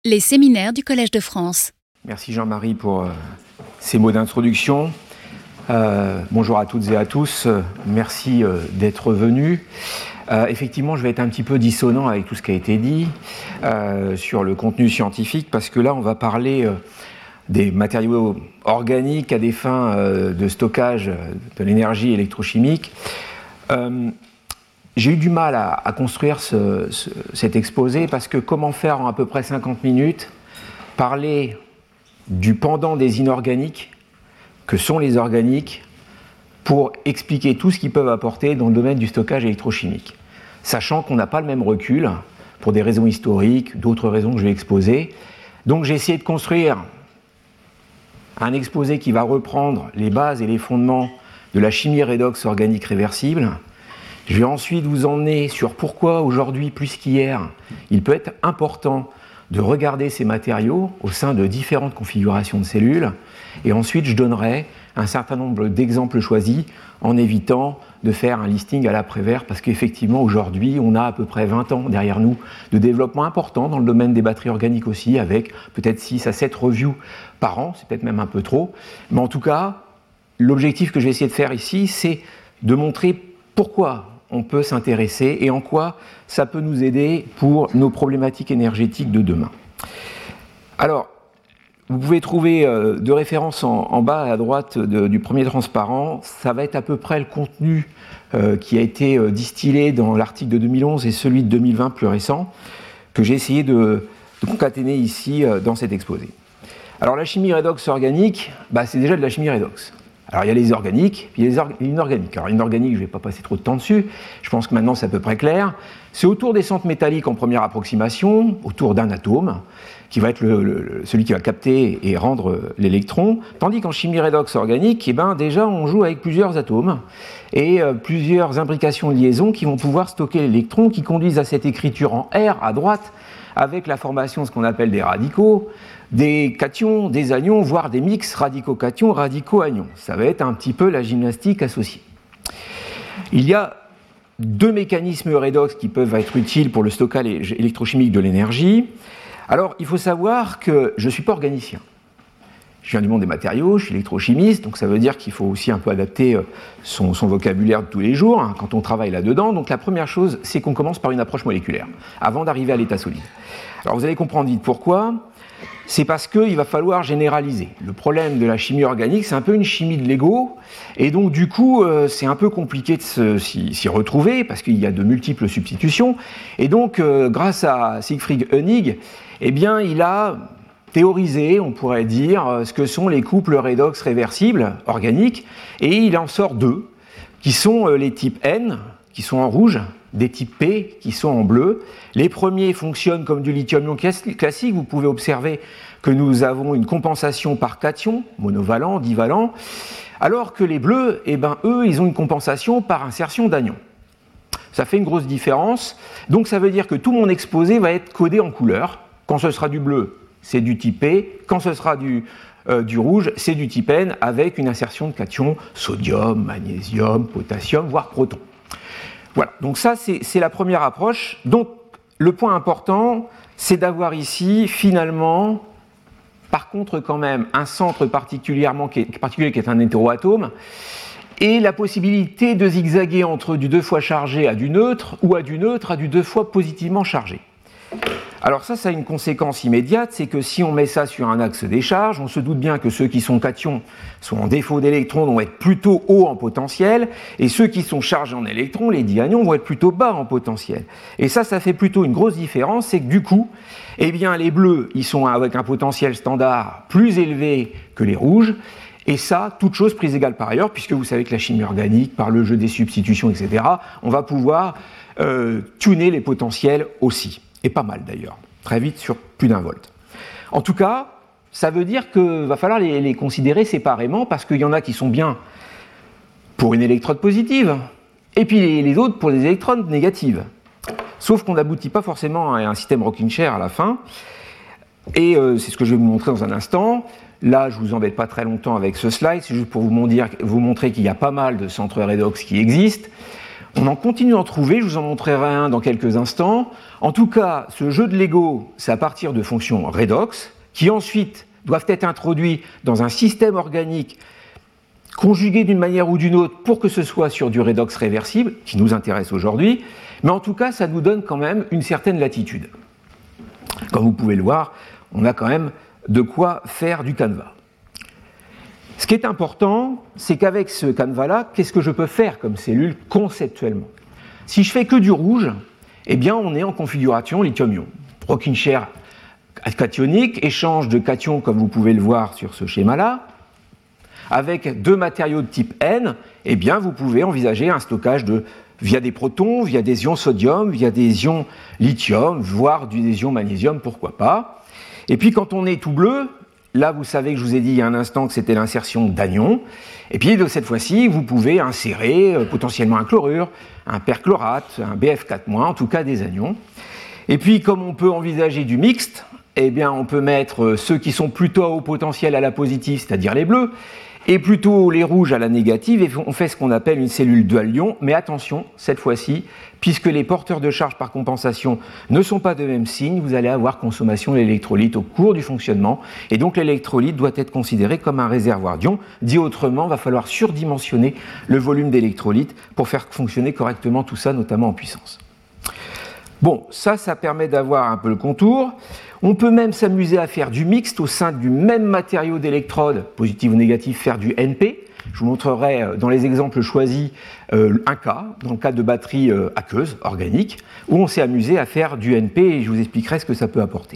Les séminaires du Collège de France. Merci Jean-Marie pour ces mots d'introduction. Bonjour à toutes et à tous, merci d'être venus. Effectivement, je vais être un petit peu dissonant avec tout ce qui a été dit sur le contenu scientifique, parce que là, on va parler des matériaux organiques à des fins de stockage de l'énergie électrochimique. J'ai eu du mal à construire cet exposé, parce que comment faire en à peu près 50 minutes parler du pendant des inorganiques, que sont les organiques, pour expliquer tout ce qu'ils peuvent apporter dans le domaine du stockage électrochimique, sachant qu'on n'a pas le même recul, pour des raisons historiques, d'autres raisons que je vais exposer. Donc j'ai essayé de construire un exposé qui va reprendre les bases et les fondements de la chimie redox organique réversible. Je vais ensuite vous emmener sur pourquoi aujourd'hui, plus qu'hier, il peut être important de regarder ces matériaux au sein de différentes configurations de cellules. Et ensuite, je donnerai un certain nombre d'exemples choisis en évitant de faire un listing à l'après-vert, parce qu'effectivement, aujourd'hui, on a à peu près 20 ans derrière nous de développement important dans le domaine des batteries organiques aussi, avec peut-être 6 à 7 reviews par an, c'est peut-être même un peu trop. Mais en tout cas, l'objectif que je vais essayer de faire ici, c'est de montrer pourquoi on peut s'intéresser et en quoi ça peut nous aider pour nos problématiques énergétiques de demain. Alors, vous pouvez trouver deux références en bas à droite du premier transparent. Ça va être à peu près le contenu qui a été distillé dans l'article de 2011 et celui de 2020 plus récent, que j'ai essayé de concaténer ici dans cet exposé. Alors la chimie redox organique, c'est déjà de la chimie redox. Alors il y a les organiques, puis il y a les inorganiques. Alors inorganique, je ne vais pas passer trop de temps dessus, je pense que maintenant c'est à peu près clair. C'est autour des centres métalliques en première approximation, autour d'un atome, qui va être celui qui va capter et rendre l'électron, tandis qu'en chimie redox organique, déjà on joue avec plusieurs atomes et plusieurs imbrications de liaison qui vont pouvoir stocker l'électron, qui conduisent à cette écriture en R à droite, avec la formation de ce qu'on appelle des radicaux, des cations, des anions, voire des mix radicaux-cations, radicaux-anions. Ça va être un petit peu la gymnastique associée. Il y a deux mécanismes redox qui peuvent être utiles pour le stockage électrochimique de l'énergie. Alors, il faut savoir que je ne suis pas organicien. Je viens du monde des matériaux, je suis électrochimiste, donc ça veut dire qu'il faut aussi un peu adapter son vocabulaire de tous les jours quand on travaille là-dedans. Donc la première chose, c'est qu'on commence par une approche moléculaire, avant d'arriver à l'état solide. Alors vous allez comprendre vite pourquoi. C'est parce qu'il va falloir généraliser. Le problème de la chimie organique, c'est un peu une chimie de Lego, et donc du coup, c'est un peu compliqué de s'y retrouver, parce qu'il y a de multiples substitutions. Et donc, grâce à Siegfried Hoenig, il a théorisé, on pourrait dire, ce que sont les couples redox réversibles organiques, et il en sort deux, qui sont les types N, qui sont en rouge, des types P, qui sont en bleu. Les premiers fonctionnent comme du lithium-ion classique, vous pouvez observer que nous avons une compensation par cation, monovalent, divalent, alors que les bleus, eux, ils ont une compensation par insertion d'anions. Ça fait une grosse différence, donc ça veut dire que tout mon exposé va être codé en couleur. Quand ce sera du bleu, c'est du type P, quand ce sera du rouge, c'est du type N, avec une insertion de cations, sodium, magnésium, potassium, voire proton. Voilà, donc ça c'est la première approche. Donc le point important, c'est d'avoir ici finalement, par contre quand même, un centre particulier qui est un hétéroatome, et la possibilité de zigzaguer entre du 2 fois chargé à du neutre, ou à du neutre à du 2 fois positivement chargé. Alors ça a une conséquence immédiate, c'est que si on met ça sur un axe des charges, on se doute bien que ceux qui sont cations sont en défaut d'électrons, vont être plutôt hauts en potentiel, et ceux qui sont chargés en électrons, les dianions, vont être plutôt bas en potentiel. Et ça fait plutôt une grosse différence, c'est que du coup, les bleus, ils sont avec un potentiel standard plus élevé que les rouges, et ça, toute chose prise égale par ailleurs, puisque vous savez que la chimie organique, par le jeu des substitutions, etc., on va pouvoir tuner les potentiels aussi. Et pas mal d'ailleurs, très vite sur plus d'1 volt. En tout cas, ça veut dire qu'il va falloir les considérer séparément, parce qu'il y en a qui sont bien pour une électrode positive, et puis les autres pour des électrodes négatives. Sauf qu'on n'aboutit pas forcément à un système rocking chair à la fin, et c'est ce que je vais vous montrer dans un instant. Là, je ne vous embête pas très longtemps avec ce slide, c'est juste pour vous montrer qu'il y a pas mal de centres redox qui existent. On en continue d'en trouver, je vous en montrerai un dans quelques instants. En tout cas, ce jeu de Lego, c'est à partir de fonctions redox, qui ensuite doivent être introduits dans un système organique conjugué d'une manière ou d'une autre pour que ce soit sur du redox réversible, qui nous intéresse aujourd'hui, mais en tout cas, ça nous donne quand même une certaine latitude. Comme vous pouvez le voir, on a quand même de quoi faire du canevas. Ce qui est important, c'est qu'avec ce canevas-là, qu'est-ce que je peux faire comme cellule conceptuellement? Si je fais que du rouge, eh bien on est en configuration lithium-ion. Rocking chair cationique, échange de cations comme vous pouvez le voir sur ce schéma-là. Avec deux matériaux de type N, eh bien vous pouvez envisager un stockage via des protons, via des ions sodium, via des ions lithium, voire des ions magnésium, pourquoi pas. Et puis quand on est tout bleu, là vous savez que je vous ai dit il y a un instant que c'était l'insertion d'anions, et puis de cette fois-ci vous pouvez insérer potentiellement un chlorure, un perchlorate, un BF4-, en tout cas des anions. Et puis comme on peut envisager du mixte, eh bien on peut mettre ceux qui sont plutôt à haut potentiel à la positive, c'est-à-dire les bleus, et plutôt les rouges à la négative, et on fait ce qu'on appelle une cellule dual-ion, mais attention, cette fois-ci, puisque les porteurs de charge par compensation ne sont pas de même signe, vous allez avoir consommation d'électrolytes au cours du fonctionnement, et donc l'électrolyte doit être considéré comme un réservoir d'ions. Dit autrement, il va falloir surdimensionner le volume d'électrolytes pour faire fonctionner correctement tout ça, notamment en puissance. Bon, ça permet d'avoir un peu le contour. On peut même s'amuser à faire du mixte au sein du même matériau d'électrode, positif ou négatif, faire du NP. Je vous montrerai dans les exemples choisis un cas, dans le cas de batteries aqueuses, organiques, où on s'est amusé à faire du NP et je vous expliquerai ce que ça peut apporter.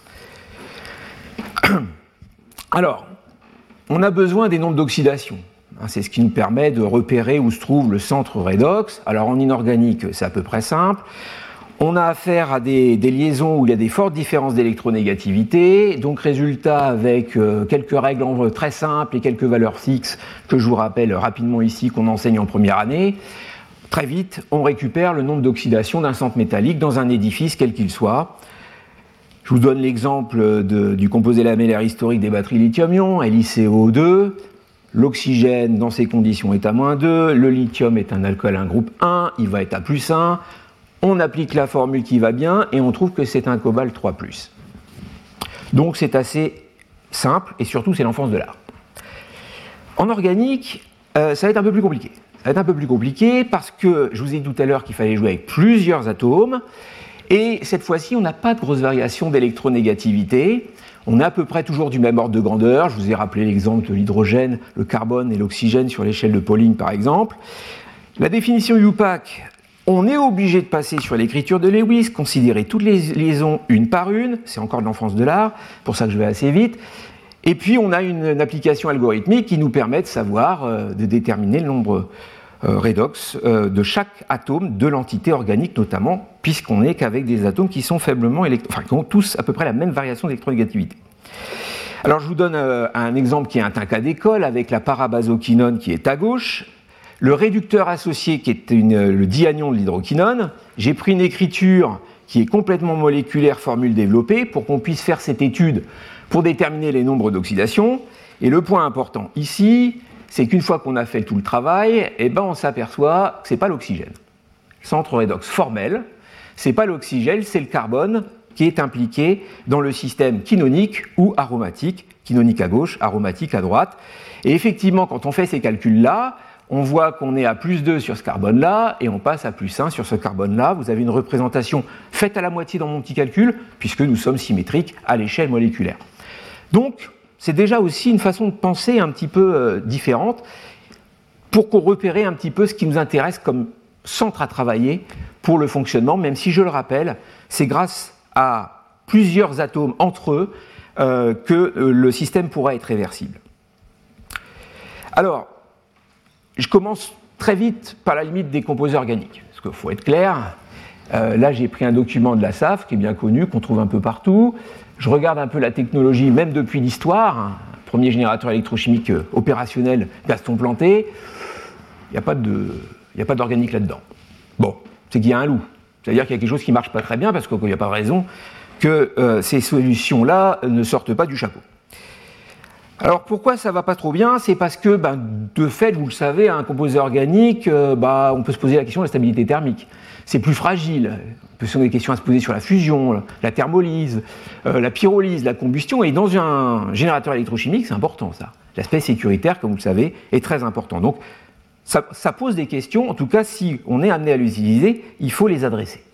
Alors, on a besoin des nombres d'oxydation. C'est ce qui nous permet de repérer où se trouve le centre redox. Alors en inorganique, c'est à peu près simple. On a affaire à des liaisons où il y a des fortes différences d'électronégativité, donc résultat avec quelques règles très simples et quelques valeurs fixes que je vous rappelle rapidement ici qu'on enseigne en première année. Très vite, on récupère le nombre d'oxydation d'un centre métallique dans un édifice quel qu'il soit. Je vous donne l'exemple du composé lamellaire historique des batteries lithium-ion, LiCO2. L'oxygène dans ces conditions est à -2, le lithium est un alcool, un groupe 1, il va être à +1. On applique la formule qui va bien et on trouve que c'est un cobalt 3+. Donc c'est assez simple et surtout c'est l'enfance de l'art. En organique, ça va être un peu plus compliqué. Ça va être un peu plus compliqué parce que je vous ai dit tout à l'heure qu'il fallait jouer avec plusieurs atomes et cette fois-ci on n'a pas de grosse variation d'électronégativité. On est à peu près toujours du même ordre de grandeur. Je vous ai rappelé l'exemple de l'hydrogène, le carbone et l'oxygène sur l'échelle de Pauling par exemple. La définition UPAC, on est obligé de passer sur l'écriture de Lewis, considérer toutes les liaisons une par une, c'est encore de l'enfance de l'art, pour ça que je vais assez vite. Et puis on a une application algorithmique qui nous permet de savoir, de déterminer le nombre redox de chaque atome de l'entité organique notamment, puisqu'on n'est qu'avec des atomes qui sont faiblement qui ont tous à peu près la même variation d'électronégativité. Alors je vous donne un exemple qui est un cas d'école avec la parabasoquinone qui est à gauche. Le réducteur associé qui est le dianion de l'hydroquinone, j'ai pris une écriture qui est complètement moléculaire, formule développée, pour qu'on puisse faire cette étude pour déterminer les nombres d'oxydation. Et le point important ici, c'est qu'une fois qu'on a fait tout le travail, on s'aperçoit que ce n'est pas l'oxygène. Centre redox formel, ce n'est pas l'oxygène, c'est le carbone qui est impliqué dans le système quinonique ou aromatique, quinonique à gauche, aromatique à droite. Et effectivement, quand on fait ces calculs-là, on voit qu'on est à +2 sur ce carbone-là et on passe à +1 sur ce carbone-là. Vous avez une représentation faite à la moitié dans mon petit calcul, puisque nous sommes symétriques à l'échelle moléculaire. Donc, c'est déjà aussi une façon de penser un petit peu différente pour qu'on repère un petit peu ce qui nous intéresse comme centre à travailler pour le fonctionnement, même si, je le rappelle, c'est grâce à plusieurs atomes entre eux que le système pourra être réversible. Alors, je commence très vite par la limite des composés organiques, parce qu'il faut être clair. Là, j'ai pris un document de la SAF, qui est bien connu, qu'on trouve un peu partout. Je regarde un peu la technologie, même depuis l'histoire. Premier générateur électrochimique opérationnel, Gaston Planté. Il n'y a pas d'organique là-dedans. Bon, c'est qu'il y a un loup. C'est-à-dire qu'il y a quelque chose qui ne marche pas très bien, parce qu'il n'y a pas de raison que ces solutions-là ne sortent pas du chapeau. Alors pourquoi ça ne va pas trop bien? C'est parce que, de fait, vous le savez, un composé organique, on peut se poser la question de la stabilité thermique. C'est plus fragile. On peut se poser des questions à se poser sur la fusion, la thermolyse, la pyrolyse, la combustion. Et dans un générateur électrochimique, c'est important ça. L'aspect sécuritaire, comme vous le savez, est très important. Donc ça pose des questions. En tout cas, si on est amené à l'utiliser, il faut les adresser.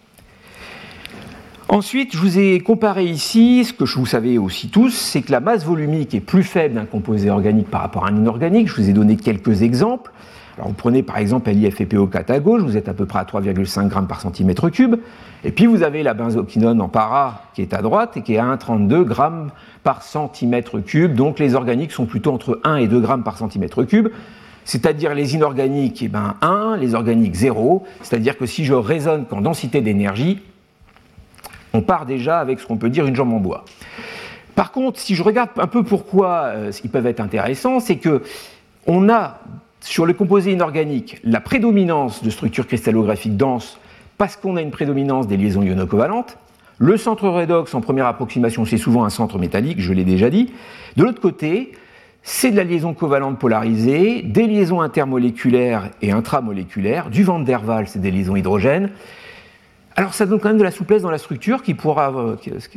Ensuite, je vous ai comparé ici, ce que vous savez aussi tous, c'est que la masse volumique est plus faible d'un composé organique par rapport à un inorganique. Je vous ai donné quelques exemples. Alors vous prenez par exemple LiFePO4 à gauche, vous êtes à peu près à 3,5 g par centimètre cube. Et puis vous avez la benzoquinone en para qui est à droite et qui est à 1,32 g par centimètre cube. Donc les organiques sont plutôt entre 1 et 2 g par centimètre cube. C'est-à-dire les inorganiques, 1, les organiques 0. C'est-à-dire que si je raisonne qu'en densité d'énergie, on part déjà avec ce qu'on peut dire une jambe en bois. Par contre, si je regarde un peu pourquoi ils peuvent être intéressants, c'est qu'on a sur les composés inorganiques la prédominance de structures cristallographiques denses parce qu'on a une prédominance des liaisons iono-covalentes. Le centre redox en première approximation, c'est souvent un centre métallique, je l'ai déjà dit. De l'autre côté, c'est de la liaison covalente polarisée, des liaisons intermoléculaires et intramoléculaires, du van der Waals, c'est des liaisons hydrogènes. Alors ça donne quand même de la souplesse dans la structure qui pourra avoir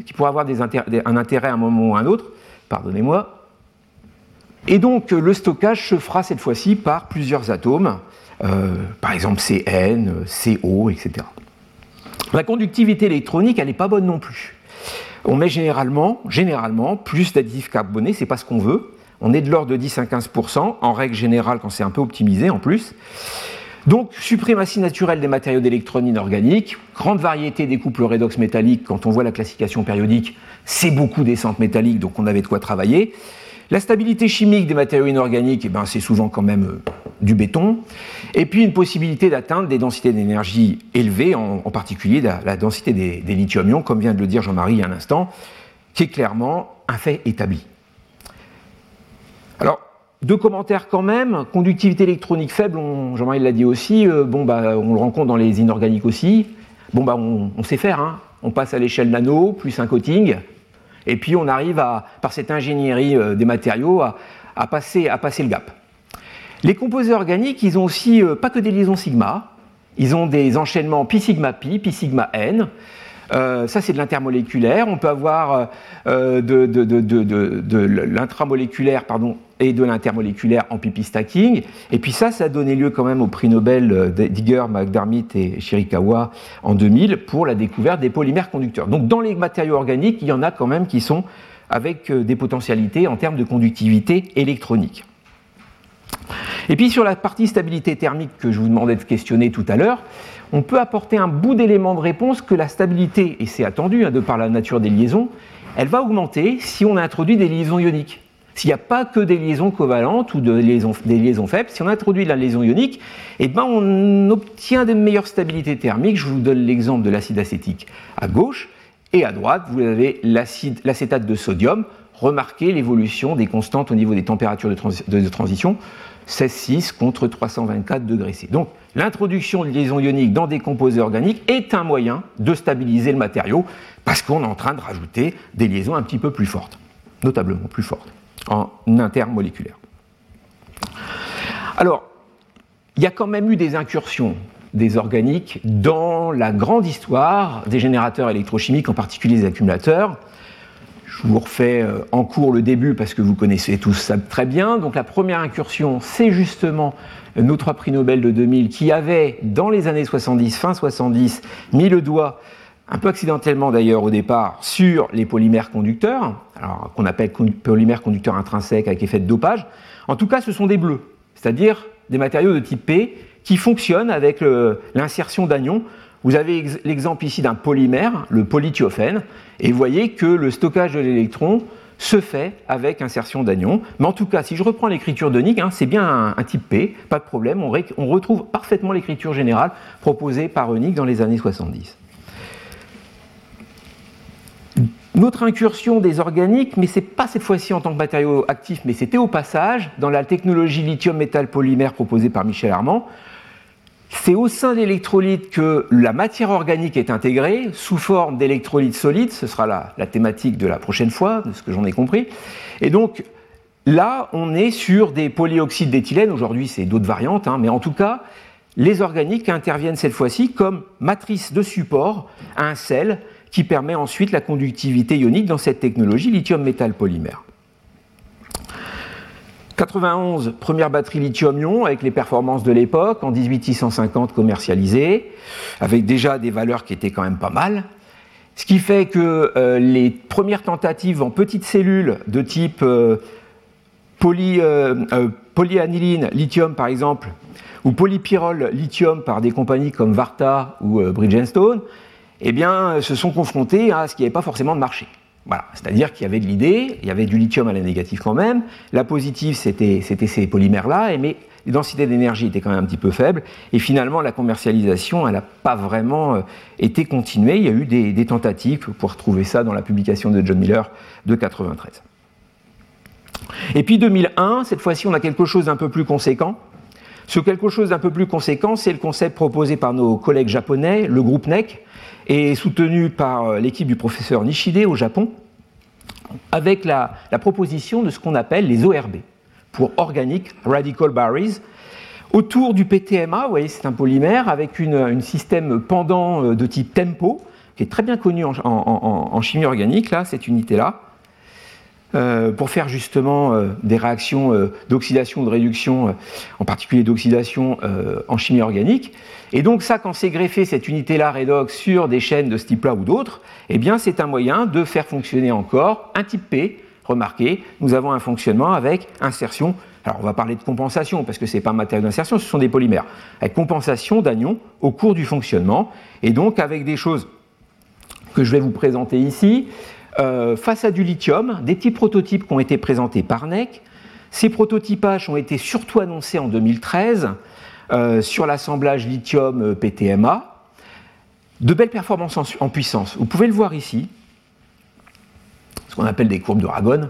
un intérêt à un moment ou à un autre, pardonnez-moi. Et donc le stockage se fera cette fois-ci par plusieurs atomes, par exemple CN, CO, etc. La conductivité électronique, elle n'est pas bonne non plus. On met généralement plus d'additifs carbonés, c'est pas ce qu'on veut. On est de l'ordre de 10 à 15%, en règle générale quand c'est un peu optimisé en plus. Donc, suprématie naturelle des matériaux d'électrone inorganiques, grande variété des couples redox métalliques. Quand on voit la classification périodique, c'est beaucoup des centres métalliques, donc on avait de quoi travailler. La stabilité chimique des matériaux inorganiques, c'est souvent quand même du béton. Et puis une possibilité d'atteindre des densités d'énergie élevées, en particulier la densité des lithium-ions, comme vient de le dire Jean-Marie il y a un instant, qui est clairement un fait établi. Alors, deux commentaires quand même. Conductivité électronique faible, Jean-Marie l'a dit aussi, on le rencontre dans les inorganiques aussi. On sait faire, hein. On passe à l'échelle nano, plus un coating, et puis on arrive par cette ingénierie des matériaux à passer le gap. Les composés organiques, ils ont aussi pas que des liaisons sigma, ils ont des enchaînements pi sigma pi, pi sigma n. Ça c'est de l'intermoléculaire. On peut avoir de l'intramoléculaire et de l'intermoléculaire en pi stacking. Et puis ça a donné lieu quand même au prix Nobel d'Igor, McDermott et Shirakawa en 2000 pour la découverte des polymères conducteurs. Donc dans les matériaux organiques, il y en a quand même qui sont avec des potentialités en termes de conductivité électronique. Et puis sur la partie stabilité thermique que je vous demandais de questionner tout à l'heure, on peut apporter un bout d'élément de réponse que la stabilité, et c'est attendu de par la nature des liaisons, elle va augmenter si on introduit des liaisons ioniques. S'il n'y a pas que des liaisons covalentes ou des liaisons faibles, si on introduit de la liaison ionique, on obtient de meilleures stabilités thermiques. Je vous donne l'exemple de l'acide acétique à gauche, et à droite, vous avez l'acétate de sodium. Remarquez l'évolution des constantes au niveau des températures de transition, 16,6 contre 324 degrés C. Donc l'introduction de liaisons ioniques dans des composés organiques est un moyen de stabiliser le matériau parce qu'on est en train de rajouter des liaisons un petit peu plus fortes, notablement plus fortes, en intermoléculaire. Alors, il y a quand même eu des incursions des organiques dans la grande histoire des générateurs électrochimiques, en particulier des accumulateurs. Je vous refais en cours le début parce que vous connaissez tous ça très bien. Donc la première incursion, c'est justement nos 3 prix Nobel de 2000 qui avaient, dans les années 70, fin 70, mis le doigt, un peu accidentellement d'ailleurs au départ, sur les polymères conducteurs, alors qu'on appelle polymères conducteurs intrinsèques avec effet de dopage. En tout cas, ce sont des bleus, c'est-à-dire des matériaux de type P qui fonctionnent avec l'insertion d'anions. Vous avez l'exemple ici d'un polymère, le polythiophène, et vous voyez que le stockage de l'électron se fait avec insertion d'anions. Mais en tout cas, si je reprends l'écriture d'Eunick, c'est bien un type P, pas de problème, on retrouve parfaitement l'écriture générale proposée par Eunick dans les années 70. Notre incursion des organiques, mais ce n'est pas cette fois-ci en tant que matériau actif, mais c'était au passage dans la technologie lithium-métal-polymère proposée par Michel Armand. C'est au sein de l'électrolyte que la matière organique est intégrée sous forme d'électrolyte solide, ce sera la thématique de la prochaine fois, de ce que j'en ai compris. Et donc, là, on est sur des polyoxydes d'éthylène. Aujourd'hui, c'est d'autres variantes, mais en tout cas, les organiques interviennent cette fois-ci comme matrice de support à un sel qui permet ensuite la conductivité ionique dans cette technologie lithium-métal polymère. 91, première batterie lithium-ion avec les performances de l'époque, en 18650 commercialisée, avec déjà des valeurs qui étaient quand même pas mal. Ce qui fait que les premières tentatives en petites cellules de type polyaniline lithium par exemple, ou polypyrrole lithium par des compagnies comme Varta ou Bridgestone, eh bien, se sont confrontés à ce qui n'avait pas forcément de marché. Voilà. C'est-à-dire qu'il y avait de l'idée, il y avait du lithium à la négative quand même, la positive c'était ces polymères-là, mais les densités d'énergie étaient quand même un petit peu faibles, et finalement la commercialisation elle n'a pas vraiment été continuée. Il y a eu des tentatives, vous pouvez retrouver ça dans la publication de John Miller de 93. Et puis 2001, cette fois-ci on a quelque chose d'un peu plus conséquent. Ce quelque chose d'un peu plus conséquent, c'est le concept proposé par nos collègues japonais, le groupe NEC, et soutenu par l'équipe du professeur Nishide au Japon, avec la proposition de ce qu'on appelle les ORB, pour Organic Radical Barriers, autour du PTMA. Vous voyez, c'est un polymère avec un système pendant de type TEMPO, qui est très bien connu en chimie organique, là, cette unité-là, pour faire justement des réactions d'oxydation ou de réduction, en particulier d'oxydation en chimie organique. Et donc ça, quand c'est greffé, cette unité-là redox sur des chaînes de ce type-là ou d'autres, eh bien c'est un moyen de faire fonctionner encore un type P. Remarquez, nous avons un fonctionnement avec insertion. Alors on va parler de compensation, parce que ce n'est pas un matériau d'insertion, ce sont des polymères. Avec compensation d'anions au cours du fonctionnement, et donc avec des choses que je vais vous présenter ici. Face à du lithium, des petits prototypes qui ont été présentés par NEC. Ces prototypages ont été surtout annoncés en 2013 sur l'assemblage lithium PTMA. De belles performances en puissance. Vous pouvez le voir ici, ce qu'on appelle des courbes de Ragone.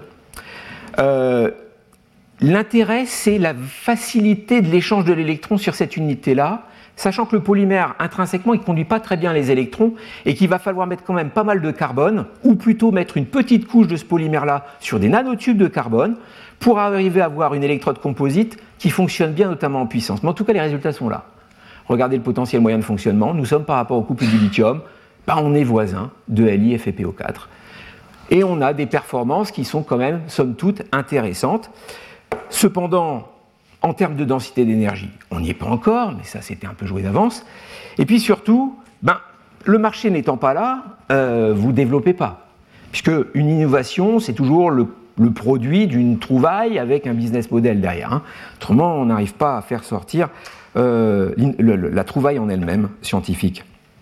L'intérêt, c'est la facilité de l'échange de l'électron sur cette unité-là, sachant que le polymère, intrinsèquement, il ne conduit pas très bien les électrons et qu'il va falloir mettre quand même pas mal de carbone, ou plutôt mettre une petite couche de ce polymère-là sur des nanotubes de carbone pour arriver à avoir une électrode composite qui fonctionne bien, notamment en puissance. Mais en tout cas, les résultats sont là. Regardez le potentiel moyen de fonctionnement. Nous sommes par rapport au couple du lithium, on est voisins de Li et FePO4. Et on a des performances qui sont quand même, somme toute, intéressantes. Cependant, en termes de densité d'énergie, on n'y est pas encore, mais ça c'était un peu joué d'avance. Et puis surtout, le marché n'étant pas là, vous ne développez pas. Puisque une innovation, c'est toujours le produit d'une trouvaille avec un business model derrière. Autrement, on n'arrive pas à faire sortir la trouvaille en elle-même scientifique.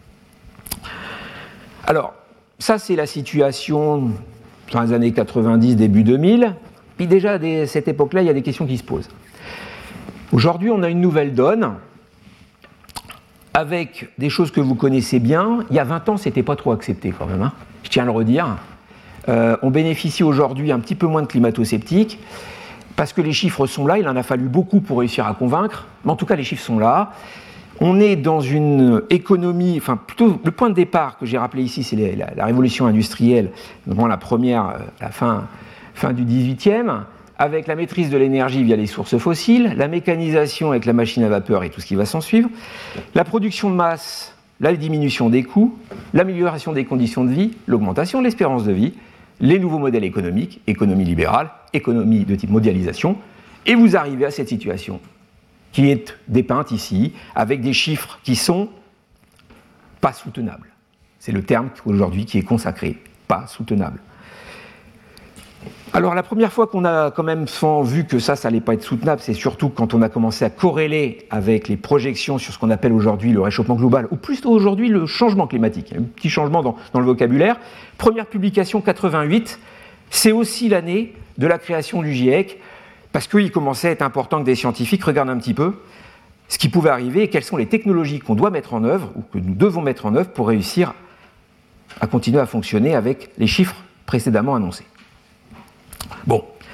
Alors, ça c'est la situation dans les années 90, début 2000. Puis déjà, à cette époque-là, il y a des questions qui se posent. Aujourd'hui, on a une nouvelle donne avec des choses que vous connaissez bien. Il y a 20 ans, ce n'était pas trop accepté quand même, je tiens à le redire. On bénéficie aujourd'hui un petit peu moins de climato-sceptiques parce que les chiffres sont là, il en a fallu beaucoup pour réussir à convaincre, mais en tout cas, les chiffres sont là. On est dans une économie, enfin plutôt le point de départ que j'ai rappelé ici, c'est la révolution industrielle, notamment la première, la fin du 18e, avec la maîtrise de l'énergie via les sources fossiles, la mécanisation avec la machine à vapeur et tout ce qui va s'en suivre, la production de masse, la diminution des coûts, l'amélioration des conditions de vie, l'augmentation de l'espérance de vie, les nouveaux modèles économiques, économie libérale, économie de type mondialisation, et vous arrivez à cette situation qui est dépeinte ici, avec des chiffres qui sont pas soutenables. C'est le terme aujourd'hui qui est consacré, pas soutenable. Alors la première fois qu'on a quand même vu que ça n'allait pas être soutenable, c'est surtout quand on a commencé à corréler avec les projections sur ce qu'on appelle aujourd'hui le réchauffement global, ou plus aujourd'hui le changement climatique. Il y a un petit changement dans le vocabulaire. Première publication 88, c'est aussi l'année de la création du GIEC, parce qu'il commençait à être important que des scientifiques regardent un petit peu ce qui pouvait arriver et quelles sont les technologies qu'on doit mettre en œuvre, ou que nous devons mettre en œuvre pour réussir à continuer à fonctionner avec les chiffres précédemment annoncés. Bon,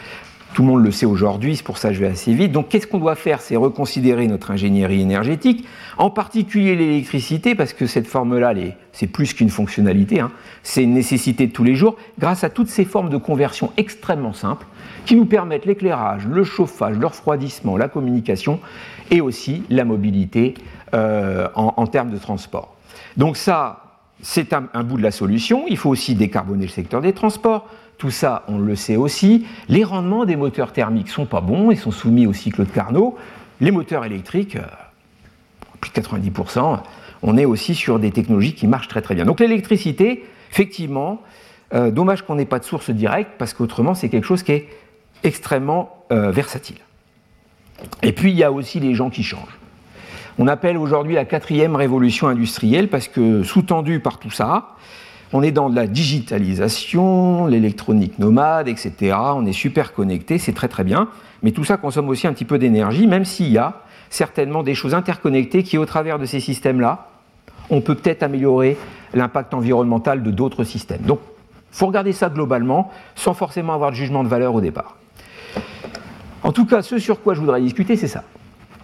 Tout le monde le sait aujourd'hui, c'est pour ça que je vais assez vite. Donc qu'est-ce qu'on doit faire? C'est reconsidérer notre ingénierie énergétique, en particulier l'électricité, parce que cette forme-là, c'est plus qu'une fonctionnalité, hein. C'est une nécessité de tous les jours, grâce à toutes ces formes de conversion extrêmement simples, qui nous permettent l'éclairage, le chauffage, le refroidissement, la communication, et aussi la mobilité en termes de transport. Donc ça, c'est un bout de la solution. Il faut aussi décarboner le secteur des transports. Tout ça, on le sait aussi. Les rendements des moteurs thermiques ne sont pas bons, ils sont soumis au cycle de Carnot. Les moteurs électriques, plus de 90%, on est aussi sur des technologies qui marchent très très bien. Donc l'électricité, effectivement, dommage qu'on n'ait pas de source directe, parce qu'autrement, c'est quelque chose qui est extrêmement versatile. Et puis, il y a aussi les gens qui changent. On appelle aujourd'hui la 4e révolution industrielle, parce que sous-tendu par tout ça, on est dans de la digitalisation, l'électronique nomade, etc. On est super connecté, c'est très très bien. Mais tout ça consomme aussi un petit peu d'énergie, même s'il y a certainement des choses interconnectées qui, au travers de ces systèmes-là, on peut peut-être améliorer l'impact environnemental de d'autres systèmes. Donc, il faut regarder ça globalement, sans forcément avoir de jugement de valeur au départ. En tout cas, ce sur quoi je voudrais discuter, c'est ça.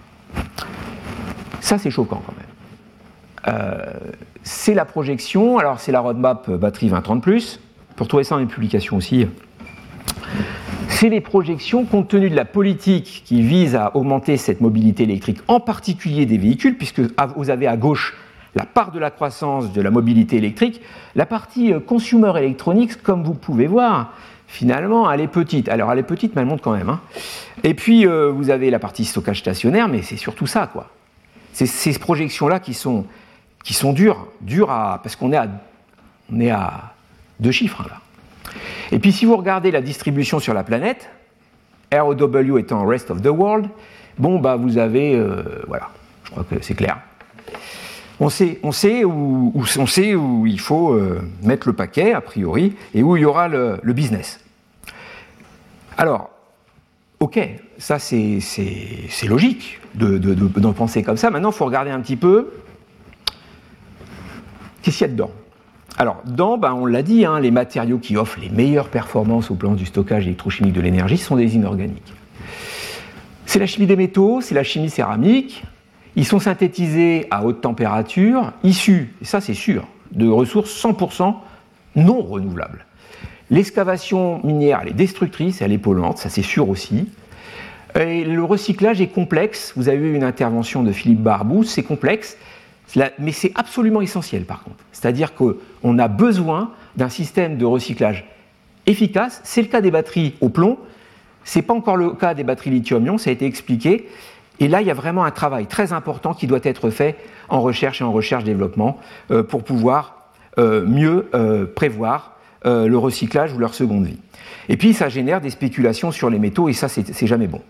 Ça, c'est choquant quand même. C'est la projection, alors c'est la roadmap batterie 2030+, pour trouver ça dans les publications aussi. C'est les projections compte tenu de la politique qui vise à augmenter cette mobilité électrique, en particulier des véhicules, puisque vous avez à gauche la part de la croissance de la mobilité électrique. La partie consumer electronics, comme vous pouvez voir, finalement, elle est petite. Alors elle est petite, mais elle monte quand même, hein. Et puis vous avez la partie stockage stationnaire, mais c'est surtout ça, quoi. C'est ces projections-là qui sont dures parce qu'on est à 2 chiffres là. Et puis si vous regardez la distribution sur la planète, ROW étant Rest of the World, bon bah vous avez, voilà, je crois que c'est clair. On sait où il faut mettre le paquet a priori et où il y aura le business. Alors, ok, ça c'est logique d'en penser comme ça. Maintenant, il faut regarder un petit peu. Qu'est-ce qu'il y a dedans? Alors, dedans, on l'a dit, hein, les matériaux qui offrent les meilleures performances au plan du stockage électrochimique de l'énergie sont des inorganiques. C'est la chimie des métaux, c'est la chimie céramique. Ils sont synthétisés à haute température, issus, et ça c'est sûr, de ressources 100% non renouvelables. L'excavation minière, elle est destructrice, elle est polluante, ça c'est sûr aussi. Et le recyclage est complexe. Vous avez eu une intervention de Philippe Barbou, c'est complexe. Mais c'est absolument essentiel par contre. C'est-à-dire qu'on a besoin d'un système de recyclage efficace. C'est le cas des batteries au plomb, ce n'est pas encore le cas des batteries lithium-ion, ça a été expliqué. Et là, il y a vraiment un travail très important qui doit être fait en recherche et en recherche-développement pour pouvoir mieux prévoir le recyclage ou leur seconde vie. Et puis, ça génère des spéculations sur les métaux et ça, c'est jamais bon.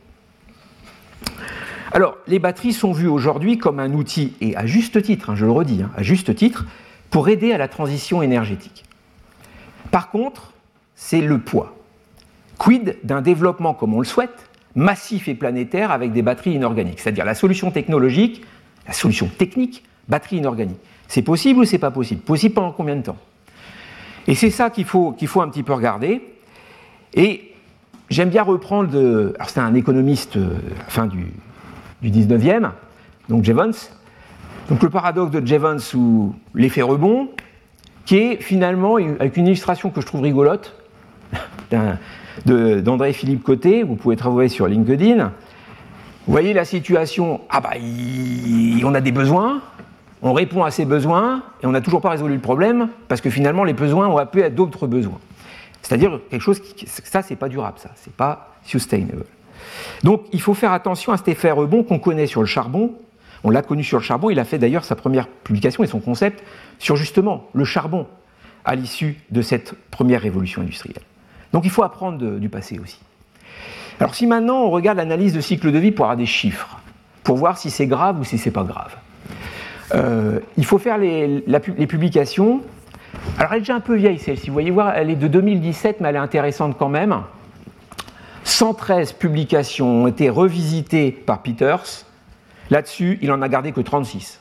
Alors, les batteries sont vues aujourd'hui comme un outil, et à juste titre, hein, je le redis, hein, à juste titre, pour aider à la transition énergétique. Par contre, c'est le poids. Quid d'un développement, comme on le souhaite, massif et planétaire avec des batteries inorganiques, c'est-à-dire la solution technologique, la solution technique, batterie inorganique. C'est possible ou c'est pas possible? Possible pendant combien de temps? Et c'est ça qu'il faut un petit peu regarder. Et j'aime bien reprendre alors c'est un économiste fin du 19e, donc Jevons. Donc le paradoxe de Jevons ou l'effet rebond, qui est finalement, avec une illustration que je trouve rigolote, d'André-Philippe Côté, vous pouvez trouver sur LinkedIn. Vous voyez la situation, on a des besoins, on répond à ces besoins, et on n'a toujours pas résolu le problème, parce que finalement les besoins ont appelé à d'autres besoins. C'est-à-dire quelque chose ça c'est pas durable, ça, c'est pas sustainable. Donc il faut faire attention à cet effet rebond qu'on connaît sur le charbon. On l'a connu sur le charbon, il a fait d'ailleurs sa première publication et son concept sur justement le charbon à l'issue de cette première révolution industrielle. Donc il faut apprendre du passé aussi. Alors si maintenant on regarde l'analyse de cycle de vie pour avoir des chiffres, pour voir si c'est grave ou si c'est pas grave, il faut faire les publications. Alors elle est déjà un peu vieille celle-ci, vous voyez voir, elle est de 2017 mais elle est intéressante quand même. 113 publications ont été revisitées par Peters. Là-dessus, il n'en a gardé que 36.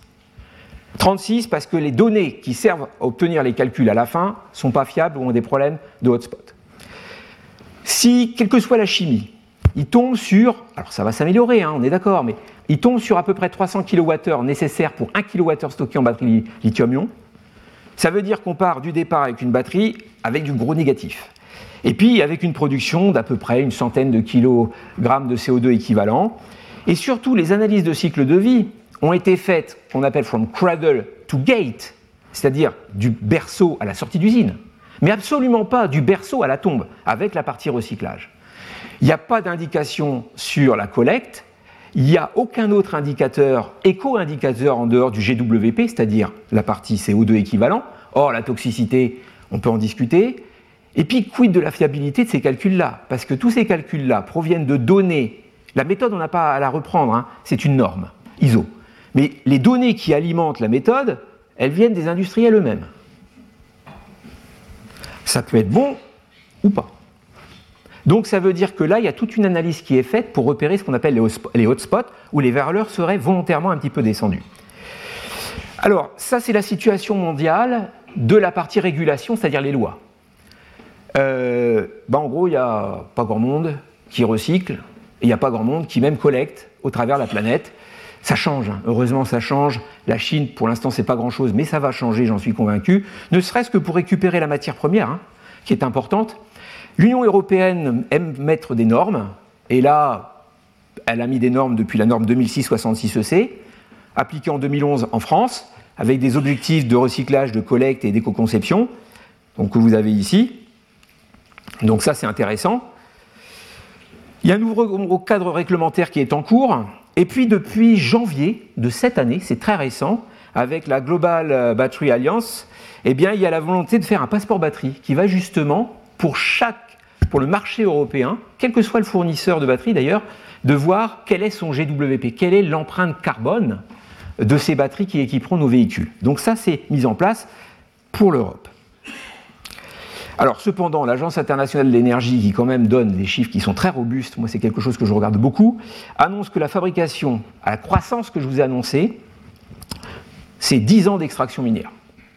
36 parce que les données qui servent à obtenir les calculs à la fin ne sont pas fiables ou ont des problèmes de hotspot. Si, quelle que soit la chimie, il tombe sur, alors ça va s'améliorer, on est d'accord, mais il tombe sur à peu près 300 kWh nécessaires pour 1 kWh stocké en batterie lithium-ion. Ça veut dire qu'on part du départ avec une batterie avec du gros négatif. Et puis avec une production d'à peu près une centaine de kilogrammes de CO2 équivalent. Et surtout, les analyses de cycle de vie ont été faites, qu'on appelle from cradle to gate, c'est-à-dire du berceau à la sortie d'usine, mais absolument pas du berceau à la tombe, avec la partie recyclage. Il n'y a pas d'indication sur la collecte, il n'y a aucun autre indicateur, éco-indicateur en dehors du GWP, c'est-à-dire la partie CO2 équivalent. Or, la toxicité, on peut en discuter. Et puis, quid de la fiabilité de ces calculs-là? Parce que tous ces calculs-là proviennent de données. La méthode, on n'a pas à la reprendre, c'est une norme, ISO. Mais les données qui alimentent la méthode, elles viennent des industriels eux-mêmes. Ça peut être bon ou pas. Donc ça veut dire que là, il y a toute une analyse qui est faite pour repérer ce qu'on appelle les hotspots, où les valeurs seraient volontairement un petit peu descendues. Alors, ça, c'est la situation mondiale de la partie régulation, c'est-à-dire les lois. En gros, il n'y a pas grand monde qui recycle, et il n'y a pas grand monde qui même collecte au travers de la planète. Ça change, heureusement ça change. La Chine, pour l'instant, c'est pas grand-chose, mais ça va changer, j'en suis convaincu. Ne serait-ce que pour récupérer la matière première, qui est importante. L'Union européenne aime mettre des normes, et là, elle a mis des normes depuis la norme 2006-66EC, appliquée en 2011 en France, avec des objectifs de recyclage, de collecte et d'éco-conception, donc que vous avez ici. Donc ça, c'est intéressant. Il y a un nouveau cadre réglementaire qui est en cours. Et puis, depuis janvier de cette année, c'est très récent, avec la Global Battery Alliance, il y a la volonté de faire un passeport batterie qui va justement, pour le marché européen, quel que soit le fournisseur de batterie d'ailleurs, de voir quel est son GWP, quelle est l'empreinte carbone de ces batteries qui équiperont nos véhicules. Donc ça, c'est mis en place pour l'Europe. Alors cependant, l'Agence internationale de l'énergie, qui quand même donne des chiffres qui sont très robustes, moi c'est quelque chose que je regarde beaucoup, annonce que la fabrication, à la croissance que je vous ai annoncée, c'est 10 ans d'extraction minière.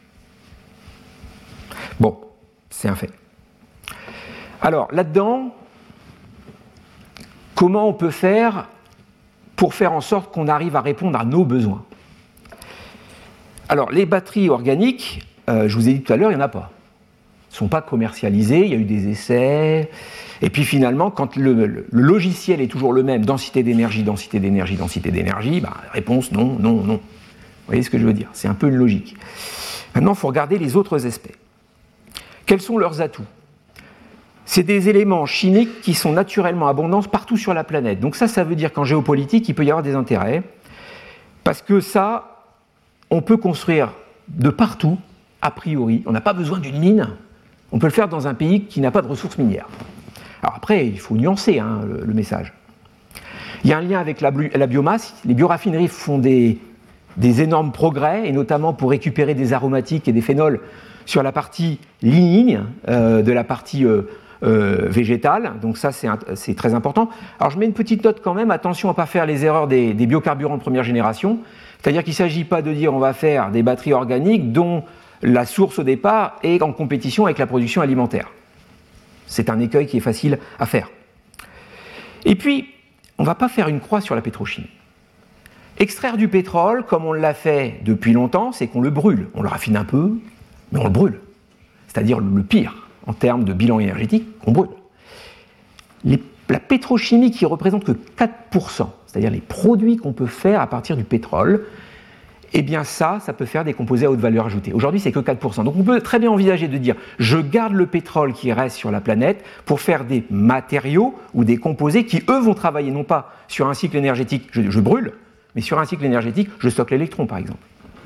Bon, c'est un fait. Alors là-dedans, comment on peut faire pour faire en sorte qu'on arrive à répondre à nos besoins? Alors les batteries organiques, je vous ai dit tout à l'heure, il n'y en a pas. Ne sont pas commercialisés, il y a eu des essais, et puis finalement, quand le logiciel est toujours le même, densité d'énergie, réponse non, non, non. Vous voyez ce que je veux dire? C'est un peu une logique. Maintenant, il faut regarder les autres aspects. Quels sont leurs atouts? C'est des éléments chimiques qui sont naturellement abondants partout sur la planète. Donc ça veut dire qu'en géopolitique, il peut y avoir des intérêts, parce que ça, on peut construire de partout, a priori, on n'a pas besoin d'une mine. On peut le faire dans un pays qui n'a pas de ressources minières. Alors après, il faut nuancer le message. Il y a un lien avec la biomasse. Les bioraffineries font des énormes progrès, et notamment pour récupérer des aromatiques et des phénols sur la partie lignine de la partie végétale. Donc ça, c'est très important. Alors je mets une petite note quand même, attention à ne pas faire les erreurs des biocarburants de première génération. C'est-à-dire qu'il ne s'agit pas de dire on va faire des batteries organiques dont la source au départ est en compétition avec la production alimentaire. C'est un écueil qui est facile à faire. Et puis, on ne va pas faire une croix sur la pétrochimie. Extraire du pétrole, comme on l'a fait depuis longtemps, c'est qu'on le brûle. On le raffine un peu, mais on le brûle. C'est-à-dire le pire, en termes de bilan énergétique, on brûle. La pétrochimie qui représente que 4%, c'est-à-dire les produits qu'on peut faire à partir du pétrole, eh bien ça peut faire des composés à haute valeur ajoutée. Aujourd'hui, c'est que 4%. Donc on peut très bien envisager de dire « je garde le pétrole qui reste sur la planète pour faire des matériaux ou des composés qui, eux, vont travailler non pas sur un cycle énergétique, je brûle, mais sur un cycle énergétique, je stocke l'électron, par exemple. »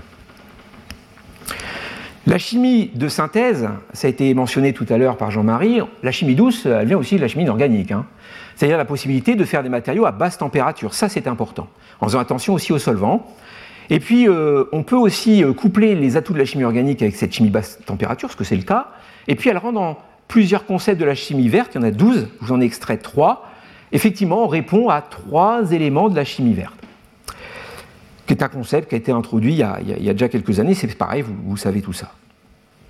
La chimie de synthèse, ça a été mentionné tout à l'heure par Jean-Marie, la chimie douce, elle vient aussi de la chimie inorganique. C'est-à-dire la possibilité de faire des matériaux à basse température. Ça, c'est important. En faisant attention aussi aux solvants. Et puis, on peut aussi coupler les atouts de la chimie organique avec cette chimie basse température, ce que c'est le cas. Et puis, elle rentre dans plusieurs concepts de la chimie verte. Il y en a 12, je vous en ai extrait 3. Effectivement, on répond à 3 éléments de la chimie verte, qui est un concept qui a été introduit il y a déjà quelques années. C'est pareil, vous savez tout ça.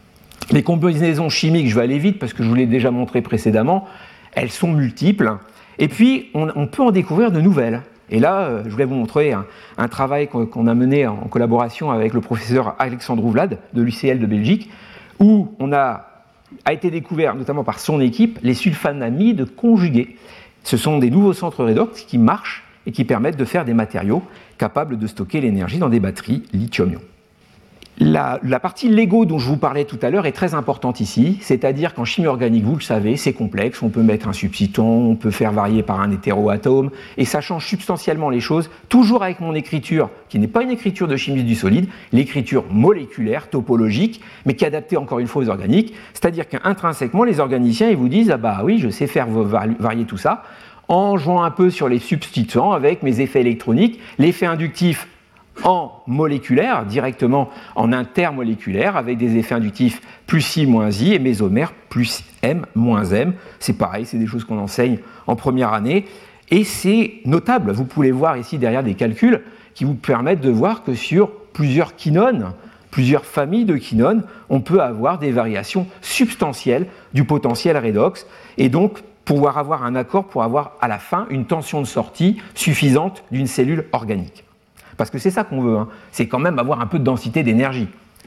Les combinaisons chimiques, je vais aller vite parce que je vous l'ai déjà montré précédemment, elles sont multiples. Et puis, on peut en découvrir de nouvelles. Et là, je voulais vous montrer un travail qu'on a mené en collaboration avec le professeur Alexandre Ouvlade de l'UCL de Belgique, où a été découvert, notamment par son équipe, les sulfonamides conjugués. Ce sont des nouveaux centres redox qui marchent et qui permettent de faire des matériaux capables de stocker l'énergie dans des batteries lithium-ion. La partie LEGO dont je vous parlais tout à l'heure est très importante ici, c'est-à-dire qu'en chimie organique, vous le savez, c'est complexe, on peut mettre un substituant, on peut faire varier par un hétéroatome, et ça change substantiellement les choses, toujours avec mon écriture, qui n'est pas une écriture de chimie du solide, l'écriture moléculaire, topologique, mais qui est adaptée encore une fois aux organiques, c'est-à-dire qu'intrinsèquement, les organiciens, ils vous disent « Ah bah oui, je sais faire varier tout ça », en jouant un peu sur les substituants avec mes effets électroniques, l'effet inductif en moléculaire, directement en intermoléculaire, avec des effets inductifs plus I moins I et mésomère plus M moins M. C'est pareil, c'est des choses qu'on enseigne en première année. Et c'est notable, vous pouvez voir ici derrière des calculs qui vous permettent de voir que sur plusieurs quinones, plusieurs familles de quinones, on peut avoir des variations substantielles du potentiel redox et donc pouvoir avoir un accord pour avoir à la fin une tension de sortie suffisante d'une cellule organique. Parce que c'est ça qu'on veut, c'est quand même avoir un peu de densité d'énergie.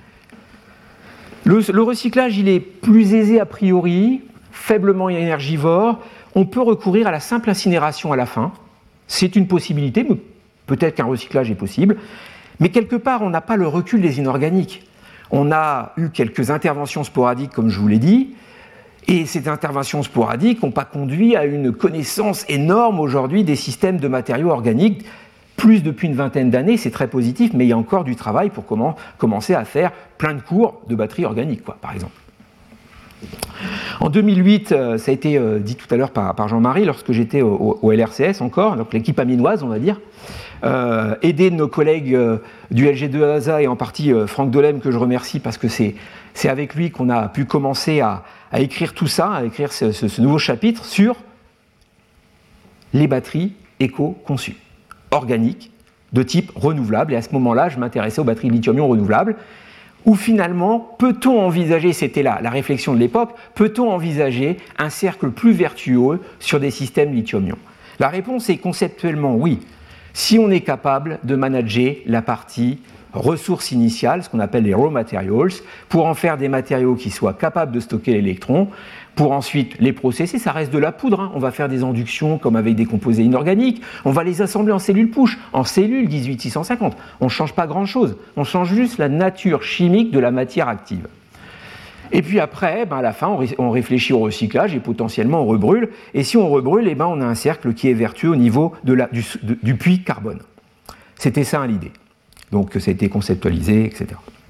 Le recyclage, il est plus aisé a priori, faiblement énergivore. On peut recourir à la simple incinération à la fin. C'est une possibilité, mais peut-être qu'un recyclage est possible. Mais quelque part, on n'a pas le recul des inorganiques. On a eu quelques interventions sporadiques, comme je vous l'ai dit, et ces interventions sporadiques n'ont pas conduit à une connaissance énorme aujourd'hui des systèmes de matériaux organiques. Plus depuis une vingtaine d'années, c'est très positif, mais il y a encore du travail pour commencer à faire plein de cours de batteries organiques, par exemple. En 2008, ça a été dit tout à l'heure par Jean-Marie, lorsque j'étais au LRCS encore, donc l'équipe aminoise, on va dire, aidé de nos collègues du LG2ASA et en partie Franck Delem, que je remercie parce que c'est avec lui qu'on a pu commencer à écrire tout ça, à écrire ce nouveau chapitre sur les batteries éco-conçues, organiques, de type renouvelable. Et à ce moment-là, je m'intéressais aux batteries lithium-ion renouvelables, où finalement, peut-on envisager, c'était la réflexion de l'époque, peut-on envisager un cercle plus vertueux sur des systèmes lithium-ion ? La réponse est conceptuellement oui, si on est capable de manager la partie ressources initiales, ce qu'on appelle les raw materials, pour en faire des matériaux qui soient capables de stocker l'électron, pour ensuite les processer. Ça reste de la poudre, on va faire des inductions comme avec des composés inorganiques, on va les assembler en cellules push, en cellules 18650. On ne change pas grand-chose, on change juste la nature chimique de la matière active. Et puis après, à la fin, on réfléchit au recyclage et potentiellement on rebrûle. Et si on rebrûle, on a un cercle qui est vertueux au niveau du puits carbone. C'était ça l'idée. Donc ça a été conceptualisé, etc.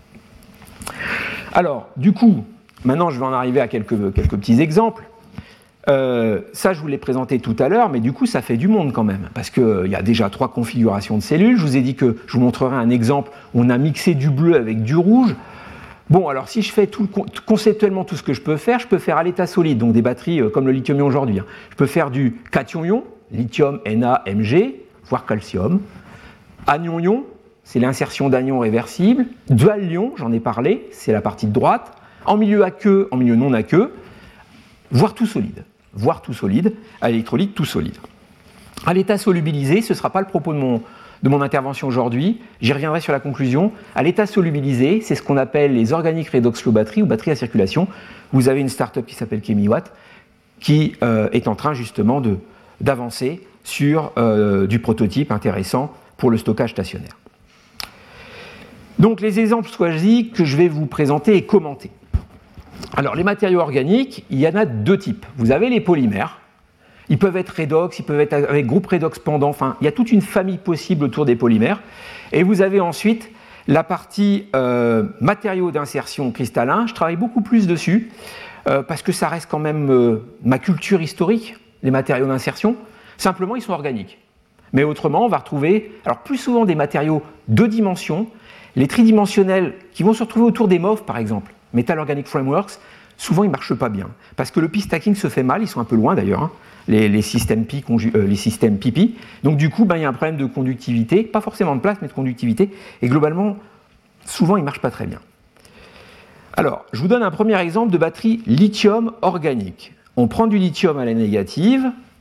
Alors, du coup, maintenant je vais en arriver à quelques petits exemples. Ça, je vous l'ai présenté tout à l'heure, mais du coup, ça fait du monde quand même, parce qu'il y a déjà 3 configurations de cellules. Je vous ai dit que je vous montrerai un exemple où on a mixé du bleu avec du rouge. Bon, alors si je fais conceptuellement tout ce que je peux faire à l'état solide, donc des batteries comme le lithium-ion aujourd'hui. Je peux faire du cation-ion, lithium, Na, Mg, voire calcium. Anion-ion, c'est l'insertion d'anions réversibles. Dual-ion, j'en ai parlé, c'est la partie de droite. En milieu aqueux, en milieu non aqueux, voire tout solide, à l'électrolyte tout solide. À l'état solubilisé, ce ne sera pas le propos de mon intervention aujourd'hui, j'y reviendrai sur la conclusion. À l'état solubilisé, c'est ce qu'on appelle les organiques redox flow batteries ou batteries à circulation. Vous avez une start-up qui s'appelle Chemiwatt qui est en train justement d'avancer sur du prototype intéressant pour le stockage stationnaire. Donc les exemples choisis que je vais vous présenter et commenter. Alors les matériaux organiques, il y en a 2 types. Vous avez les polymères. Ils peuvent être redox, ils peuvent être avec groupe redox pendant, enfin, il y a toute une famille possible autour des polymères. Et vous avez ensuite la partie matériaux d'insertion cristallins. Je travaille beaucoup plus dessus parce que ça reste quand même ma culture historique, les matériaux d'insertion. Simplement, ils sont organiques. Mais autrement, on va retrouver alors plus souvent des matériaux 2 dimensions, les tridimensionnels qui vont se retrouver autour des MOF par exemple, Metal Organic Frameworks. Souvent, ils ne marchent pas bien parce que le pi-stacking se fait mal, ils sont un peu loin d'ailleurs. Les systèmes pipi. Donc du coup, il y a un problème de conductivité, pas forcément de place, mais de conductivité. Et globalement, souvent, ils ne marchent pas très bien. Alors, je vous donne un premier exemple de batterie lithium organique. On prend du lithium à la négative,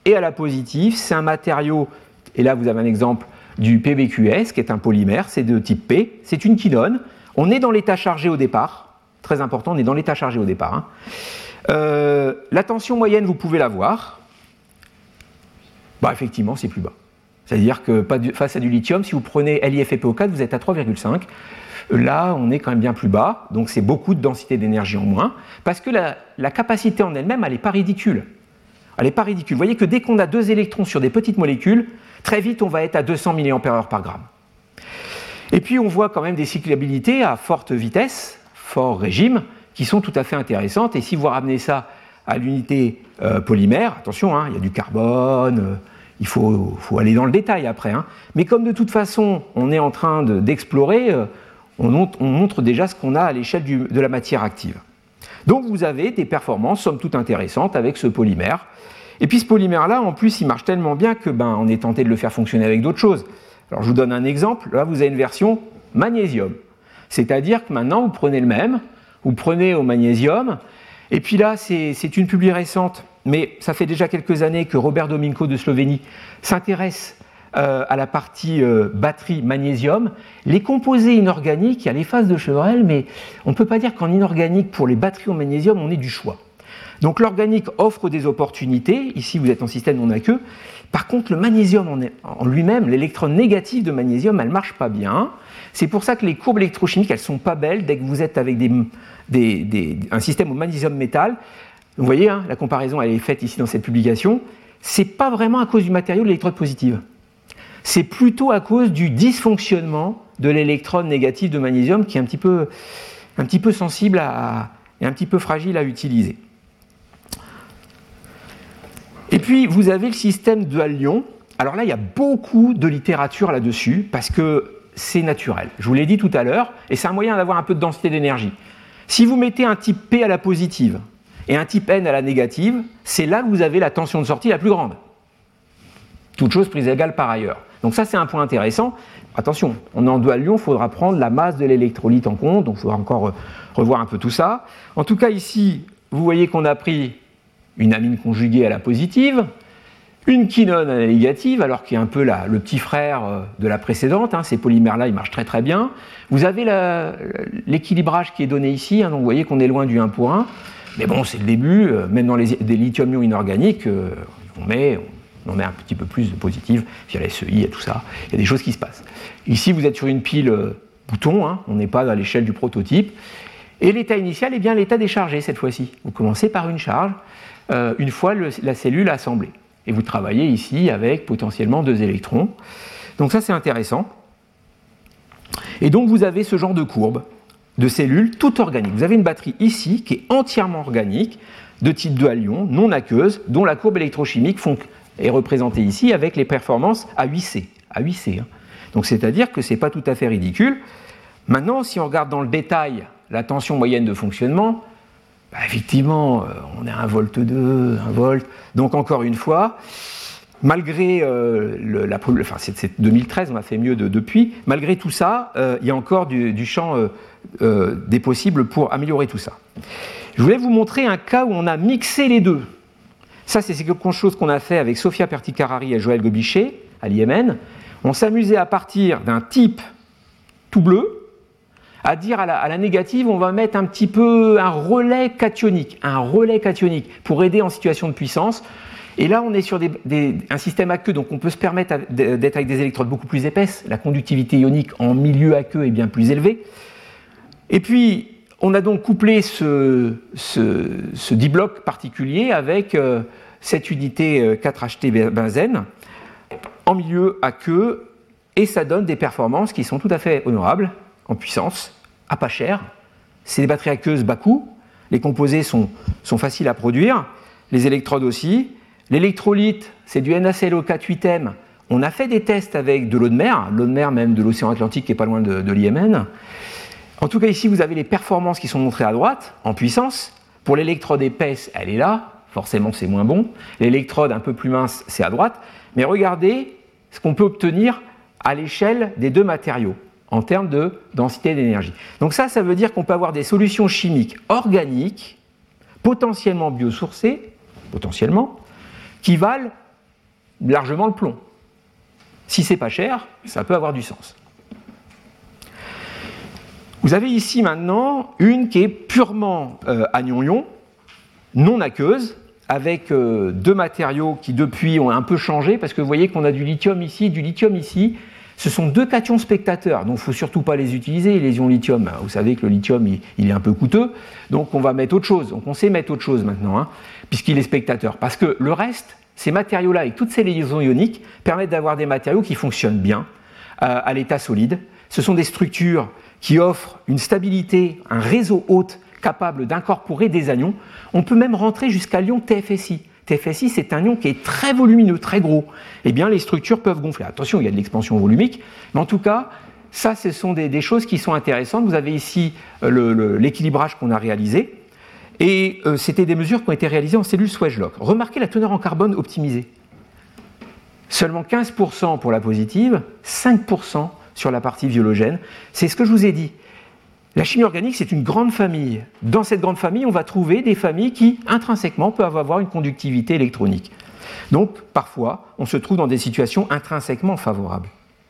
et à la positive, c'est un matériau, et là vous avez un exemple du PBQS, qui est un polymère, c'est de type P, c'est une quinone. On est dans l'état chargé au départ, très important, on est dans l'état chargé au départ. La tension moyenne, vous pouvez la voir. Effectivement, c'est plus bas. C'est-à-dire que face à du lithium, si vous prenez LiFePO4, vous êtes à 3,5. Là, on est quand même bien plus bas, donc c'est beaucoup de densité d'énergie en moins, parce que la capacité en elle-même, elle n'est pas ridicule. Elle n'est pas ridicule. Vous voyez que dès qu'on a 2 électrons sur des petites molécules, très vite, on va être à 200 mAh par gramme. Et puis, on voit quand même des cyclabilités à forte vitesse, fort régime, qui sont tout à fait intéressantes. Et si vous ramenez ça à l'unité polymère, attention, il y a du carbone, il faut aller dans le détail après. Mais comme de toute façon, on est en train d'explorer, on montre déjà ce qu'on a à l'échelle de la matière active. Donc, vous avez des performances, somme toute intéressantes, avec ce polymère. Et puis ce polymère-là, en plus, il marche tellement bien que on est tenté de le faire fonctionner avec d'autres choses. Alors je vous donne un exemple. Là, vous avez une version magnésium. C'est-à-dire que maintenant, vous prenez le même, vous prenez au magnésium, et puis là, c'est une publi récente, mais ça fait déjà quelques années que Robert Dominko de Slovénie s'intéresse à la partie batterie magnésium. Les composés inorganiques, il y a les phases de Chevrel, mais on ne peut pas dire qu'en inorganique, pour les batteries au magnésium, on ait du choix. Donc l'organique offre des opportunités, ici vous êtes en système non aqueux. Par contre le magnésium en lui-même, l'électron négatif de magnésium, elle ne marche pas bien. C'est pour ça que les courbes électrochimiques, elles ne sont pas belles dès que vous êtes avec un système au magnésium métal. Vous voyez, la comparaison elle est faite ici dans cette publication. Ce n'est pas vraiment à cause du matériau de l'électrode positive. C'est plutôt à cause du dysfonctionnement de l'électron négatif de magnésium qui est un petit peu sensible et un petit peu fragile à utiliser. Et puis, vous avez le système dual-ion. Alors là, il y a beaucoup de littérature là-dessus, parce que c'est naturel. Je vous l'ai dit tout à l'heure, et c'est un moyen d'avoir un peu de densité d'énergie. Si vous mettez un type P à la positive et un type N à la négative, c'est là que vous avez la tension de sortie la plus grande. Toute chose prise égale par ailleurs. Donc ça, c'est un point intéressant. Attention, on est en dual-ion, il faudra prendre la masse de l'électrolyte en compte, donc il faudra encore revoir un peu tout ça. En tout cas, ici, vous voyez qu'on a pris une amine conjuguée à la positive, une quinone à la négative, alors qui est un peu le petit frère de la précédente. Ces polymères-là, ils marchent très très bien. Vous avez l'équilibrage qui est donné ici, donc vous voyez qu'on est loin du 1 pour 1. Mais bon, c'est le début. Même dans des lithium-ions inorganiques, on met un petit peu plus de positif via la SEI et tout ça. Il y a des choses qui se passent. Ici, vous êtes sur une pile bouton, on n'est pas à l'échelle du prototype. Et l'état initial est bien l'état déchargé cette fois-ci. Vous commencez par une charge, une fois la cellule assemblée. Et vous travaillez ici avec potentiellement 2 électrons. Donc ça, c'est intéressant. Et donc, vous avez ce genre de courbe de cellules toutes organiques. Vous avez une batterie ici qui est entièrement organique, de type dual-ion, non aqueuse, dont la courbe électrochimique est représentée ici avec les performances à 8C. Donc, c'est-à-dire que ce n'est pas tout à fait ridicule. Maintenant, si on regarde dans le détail la tension moyenne de fonctionnement, effectivement, on est à 1 volt 2, 1 volt. Donc, encore une fois, malgré c'est 2013, on a fait mieux depuis, malgré tout ça, il y a encore du champ des possibles pour améliorer tout ça. Je voulais vous montrer un cas où on a mixé les deux. Ça, c'est quelque chose qu'on a fait avec Sofia Perticarari et Joël Gobichet à l'IMN. On s'amusait à partir d'un type tout bleu, à dire à la négative, on va mettre un petit peu un relais cationique pour aider en situation de puissance. Et là, on est sur un système aqueux, donc on peut se permettre d'être avec des électrodes beaucoup plus épaisses. La conductivité ionique en milieu aqueux est bien plus élevée. Et puis, on a donc couplé ce dibloc particulier avec cette unité 4-HT benzène en milieu aqueux, et ça donne des performances qui sont tout à fait honorables en puissance, à pas cher. C'est des batteries aqueuses bas coût, les composés sont faciles à produire, les électrodes aussi. L'électrolyte, c'est du NaClO4-8M. On a fait des tests avec de l'eau de mer même de l'océan Atlantique qui n'est pas loin de l'Yémen. En tout cas, ici, vous avez les performances qui sont montrées à droite, en puissance. Pour l'électrode épaisse, elle est là. Forcément, c'est moins bon. L'électrode un peu plus mince, c'est à droite. Mais regardez ce qu'on peut obtenir à l'échelle des deux matériaux en termes de densité d'énergie. Donc ça veut dire qu'on peut avoir des solutions chimiques organiques, potentiellement biosourcées, qui valent largement le plomb. Si c'est pas cher, ça peut avoir du sens. Vous avez ici maintenant une qui est purement anion-ion, non aqueuse, avec deux matériaux qui depuis ont un peu changé, parce que vous voyez qu'on a du lithium ici, du lithium ici. Ce sont deux cations spectateurs, donc il ne faut surtout pas les utiliser, les ions lithium. Vous savez que le lithium, il est un peu coûteux, donc on va mettre autre chose. Donc on sait mettre autre chose maintenant, hein, puisqu'il est spectateur. Parce que le reste, ces matériaux-là, avec toutes ces liaisons ioniques, permettent d'avoir des matériaux qui fonctionnent bien à l'état solide. Ce sont des structures qui offrent une stabilité, un réseau hôte capable d'incorporer des anions. On peut même rentrer jusqu'à l'ion TFSI. TFSI, c'est un ion qui est très volumineux, très gros. Eh bien, les structures peuvent gonfler. Attention, il y a de l'expansion volumique, mais en tout cas, ça, ce sont des choses qui sont intéressantes. Vous avez ici l'équilibrage qu'on a réalisé, et c'était des mesures qui ont été réalisées en cellules Swagelok. Remarquez la teneur en carbone optimisée. Seulement 15% pour la positive, 5% sur la partie viologène. C'est ce que je vous ai dit. La chimie organique, c'est une grande famille. Dans cette grande famille, on va trouver des familles qui, intrinsèquement, peuvent avoir une conductivité électronique. Donc, parfois, on se trouve dans des situations intrinsèquement favorables.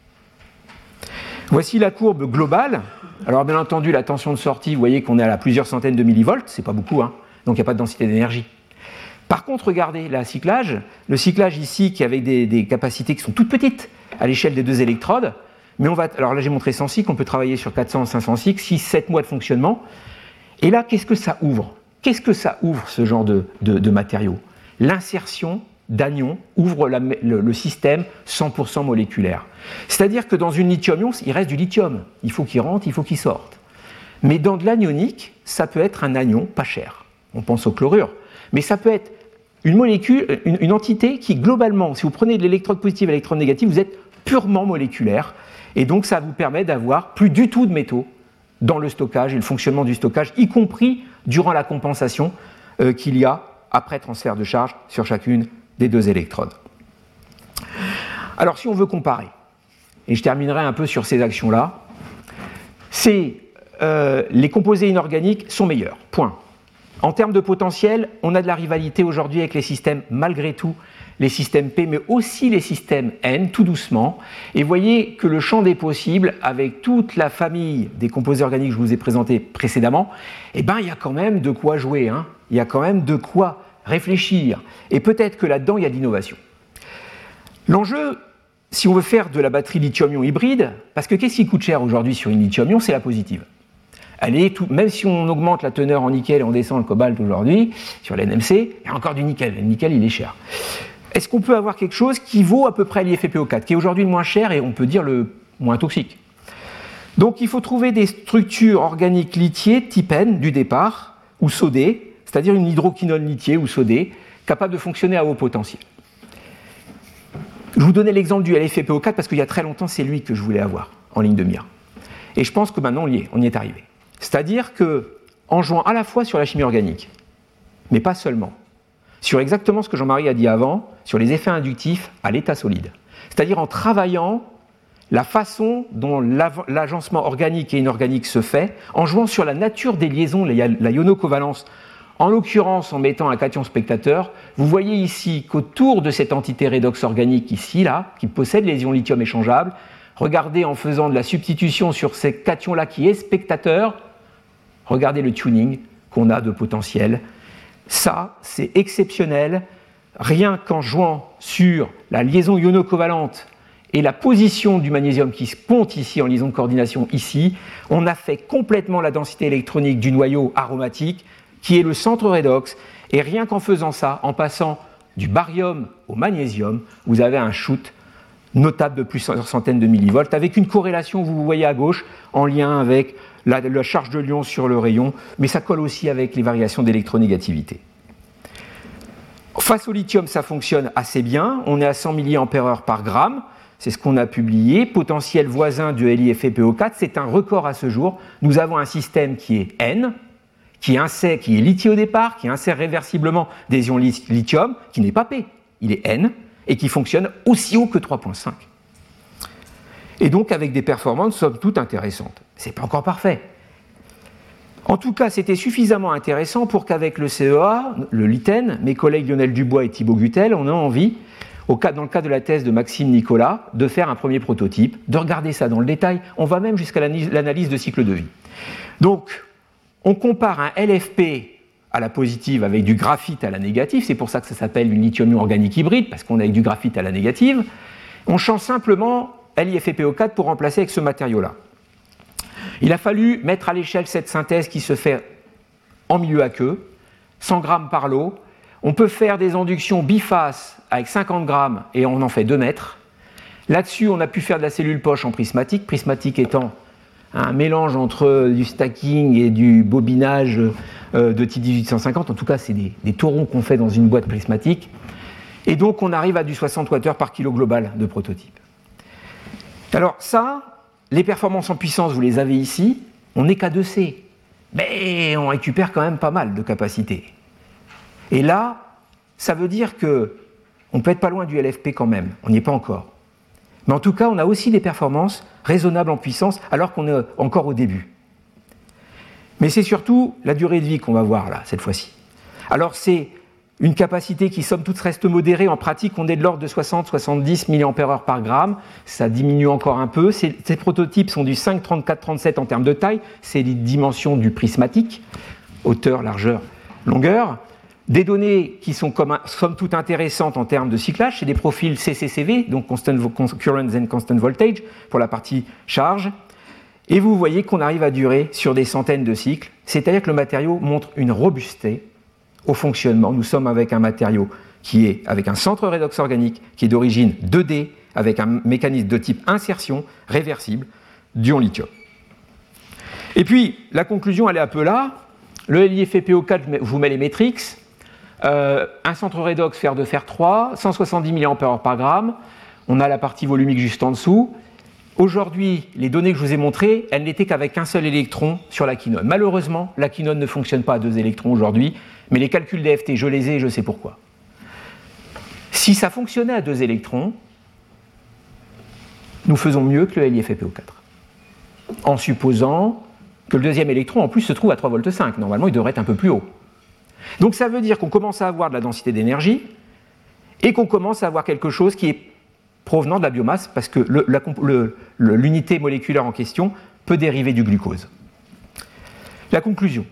Voici la courbe globale. Alors, bien entendu, la tension de sortie, vous voyez qu'on est à plusieurs centaines de millivolts, c'est pas beaucoup, hein, donc il n'y a pas de densité d'énergie. Par contre, regardez le cyclage ici, qui avec des capacités qui sont toutes petites à l'échelle des deux électrodes. Mais alors là j'ai montré 100 cycles, on peut travailler sur 400, 500 cycles, 6, 7 mois de fonctionnement. Et là, qu'est-ce que ça ouvre ? Qu'est-ce que ça ouvre, ce genre de matériaux ? L'insertion d'anions ouvre le système 100% moléculaire. C'est-à-dire que dans une lithium-ion, il reste du lithium. Il faut qu'il rentre, il faut qu'il sorte. Mais dans de l'anionique, ça peut être un anion pas cher. On pense au chlorure. Mais ça peut être une molécule, une entité qui, globalement, si vous prenez de l'électrode positive et de l'électrode négative, vous êtes purement moléculaire. Et donc, ça vous permet d'avoir plus du tout de métaux dans le stockage et le fonctionnement du stockage, y compris durant la compensation qu'il y a après transfert de charge sur chacune des deux électrodes. Alors, si on veut comparer, et je terminerai un peu sur ces actions-là, les composés inorganiques sont meilleurs, point. En termes de potentiel, on a de la rivalité aujourd'hui avec les systèmes, malgré tout, les systèmes P, mais aussi les systèmes N, tout doucement. Et vous voyez que le champ des possibles, avec toute la famille des composés organiques que je vous ai présentés précédemment, eh ben, il y a quand même de quoi jouer, hein. Il y a quand même de quoi réfléchir. Et peut-être que là-dedans, il y a de l'innovation. L'enjeu, si on veut faire de la batterie lithium-ion hybride, parce que qu'est-ce qui coûte cher aujourd'hui sur une lithium-ion ? C'est la positive. Même si on augmente la teneur en nickel et on descend le cobalt aujourd'hui, sur l'NMC, il y a encore du nickel. Le nickel, il est cher. Est-ce qu'on peut avoir quelque chose qui vaut à peu près l'IFPO4, qui est aujourd'hui le moins cher et on peut dire le moins toxique ? Donc il faut trouver des structures organiques lithiées type N du départ, ou sodées, c'est-à-dire une hydroquinone lithiée ou sodée, capable de fonctionner à haut potentiel. Je vous donnais l'exemple du LFPO4 parce qu'il y a très longtemps, c'est lui que je voulais avoir en ligne de mire. Et je pense que maintenant, on y est arrivé. C'est-à-dire qu'en jouant à la fois sur la chimie organique, mais pas seulement, sur exactement ce que Jean-Marie a dit avant, sur les effets inductifs à l'état solide. C'est-à-dire en travaillant la façon dont l'agencement organique et inorganique se fait, en jouant sur la nature des liaisons, la ionocovalence, en l'occurrence en mettant un cation spectateur. Vous voyez ici qu'autour de cette entité redox organique ici, là, qui possède les ions lithium échangeables, regardez en faisant de la substitution sur ce cation-là qui est spectateur, regardez le tuning qu'on a de potentiel. Ça, c'est exceptionnel. Rien qu'en jouant sur la liaison ionocovalente et la position du magnésium qui se ponte ici en liaison de coordination ici, on a fait complètement la densité électronique du noyau aromatique qui est le centre redox. Et rien qu'en faisant ça, en passant du barium au magnésium, vous avez un shoot notable de plusieurs centaines de millivolts, avec une corrélation, vous voyez à gauche, en lien avec la charge de l'ion sur le rayon, mais ça colle aussi avec les variations d'électronégativité. Face au lithium, ça fonctionne assez bien, on est à 100 mAh par gramme, c'est ce qu'on a publié, potentiel voisin du LiFePO4, c'est un record à ce jour. Nous avons un système qui est N, qui est lithié au départ, qui insère réversiblement des ions lithium, qui n'est pas P, il est N, et qui fonctionne aussi haut que 3.5. Et donc avec des performances somme toute intéressantes. C'est pas encore parfait. En tout cas, c'était suffisamment intéressant pour qu'avec le CEA, le LITEN, mes collègues Lionel Dubois et Thibaut Guttel, on a envie, dans le cas de la thèse de Maxime Nicolas, de faire un premier prototype, de regarder ça dans le détail. On va même jusqu'à l'analyse de cycle de vie. Donc, on compare un LFP à la positive avec du graphite à la négative. C'est pour ça que ça s'appelle une lithium-ion organique hybride, parce qu'on a avec du graphite à la négative. On change simplement LiFePO4 pour remplacer avec ce matériau-là. Il a fallu mettre à l'échelle cette synthèse qui se fait en milieu aqueux, 100 grammes par lot. On peut faire des inductions bifaces avec 50 grammes et on en fait 2 mètres. Là-dessus, on a pu faire de la cellule poche en prismatique, prismatique étant un mélange entre du stacking et du bobinage de type 1850. En tout cas, c'est des taurons qu'on fait dans une boîte prismatique. Et donc, on arrive à du 60 Wh par kilo global de prototype. Alors ça, les performances en puissance, vous les avez ici. On n'est qu'à 2C. Mais on récupère quand même pas mal de capacité. Et là, ça veut dire qu'on peut être pas loin du LFP quand même. On n'y est pas encore. Mais en tout cas, on a aussi des performances raisonnables en puissance, alors qu'on est encore au début. Mais c'est surtout la durée de vie qu'on va voir là, cette fois-ci. Alors c'est une capacité qui, somme toute, reste modérée. En pratique, on est de l'ordre de 60-70 mAh par gramme. Ça diminue encore un peu. Ces prototypes sont du 5, 34, 37 en termes de taille. C'est les dimensions du prismatique, hauteur, largeur, longueur. Des données qui sont somme toute intéressantes en termes de cyclage, c'est des profils CCCV, donc Constant Current and Constant Voltage, pour la partie charge. Et vous voyez qu'on arrive à durer sur des centaines de cycles, c'est-à-dire que le matériau montre une robusteté au fonctionnement. Nous sommes avec un matériau qui est avec un centre redox organique qui est d'origine 2D, avec un mécanisme de type insertion réversible d'ion lithium. Et puis, la conclusion, elle est un peu là. Le LiFePO4, je vous mets les métriques. Un centre redox fer 2 fer 3, 170 mAh par gramme. On a la partie volumique juste en dessous. Aujourd'hui, les données que je vous ai montrées, elles n'étaient qu'avec un seul électron sur la quinone. Malheureusement, la quinone ne fonctionne pas à 2 électrons aujourd'hui, mais les calculs d'EFT, je les ai et je sais pourquoi. Si ça fonctionnait à 2 électrons, nous faisons mieux que le LiFePO4. En supposant que le deuxième électron, en plus, se trouve à 3,5 V. Normalement, il devrait être un peu plus haut. Donc ça veut dire qu'on commence à avoir de la densité d'énergie et qu'on commence à avoir quelque chose qui est provenant de la biomasse, parce que l'unité moléculaire en question peut dériver du glucose. La conclusion,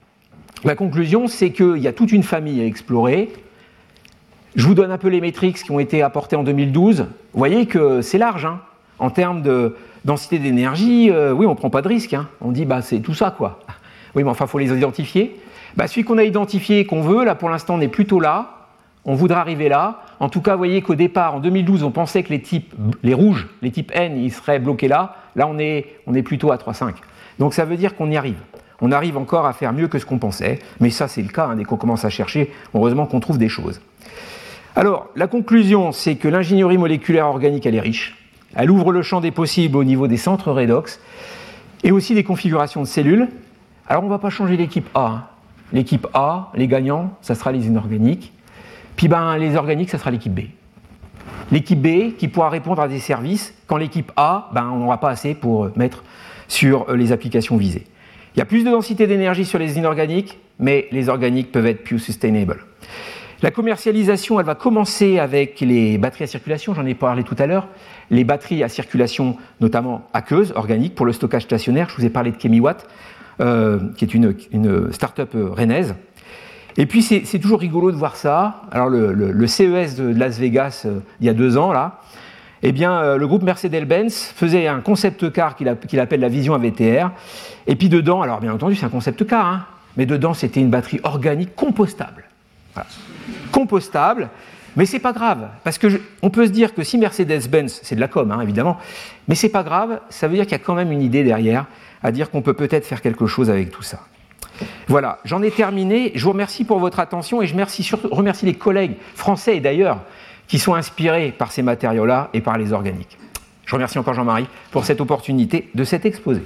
c'est qu'il y a toute une famille à explorer. Je vous donne un peu les métriques qui ont été apportées en 2012. Vous voyez que c'est large, hein. En termes de densité d'énergie, oui, on ne prend pas de risque, hein. On dit, c'est tout ça, quoi. Oui, mais enfin, il faut les identifier. Celui qu'on a identifié et qu'on veut, là, pour l'instant, on est plutôt là. On voudra arriver là. En tout cas, vous voyez qu'au départ, en 2012, on pensait que les rouges, les types N, ils seraient bloqués là. Là, on est plutôt à 3,5. Donc ça veut dire qu'on y arrive. On arrive encore à faire mieux que ce qu'on pensait. Mais ça, c'est le cas, hein, dès qu'on commence à chercher. Heureusement qu'on trouve des choses. Alors, la conclusion, c'est que l'ingénierie moléculaire organique, elle est riche. Elle ouvre le champ des possibles au niveau des centres redox et aussi des configurations de cellules. Alors, on ne va pas changer l'équipe A. Hein. L'équipe A, les gagnants, ça sera les inorganiques. Puis les organiques, ça sera l'équipe B. L'équipe B qui pourra répondre à des services quand l'équipe A, on n'aura pas assez pour mettre sur les applications visées. Il y a plus de densité d'énergie sur les inorganiques, mais les organiques peuvent être plus sustainable. La commercialisation, elle va commencer avec les batteries à circulation, j'en ai parlé tout à l'heure. Les batteries à circulation, notamment aqueuses, organiques, pour le stockage stationnaire. Je vous ai parlé de Chemiwatt, qui est une start-up rennaise. Et puis c'est toujours rigolo de voir ça. Alors le CES de Las Vegas, il y a 2 ans, là, le groupe Mercedes-Benz faisait un concept car qu'il appelle la Vision AVTR. Et puis dedans, alors bien entendu c'est un concept car, hein, mais dedans c'était une batterie organique compostable. Voilà. Compostable, mais c'est pas grave, parce que on peut se dire que si Mercedes-Benz, c'est de la com, hein, évidemment, mais c'est pas grave, ça veut dire qu'il y a quand même une idée derrière, à dire qu'on peut peut-être faire quelque chose avec tout ça. Voilà, j'en ai terminé. Je vous remercie pour votre attention et je remercie les collègues français et d'ailleurs qui sont inspirés par ces matériaux-là et par les organiques. Je remercie encore Jean-Marie pour cette opportunité de cet exposé.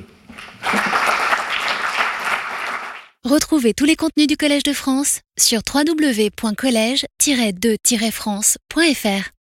Retrouvez tous les contenus du Collège de France sur www.college-2-france.fr.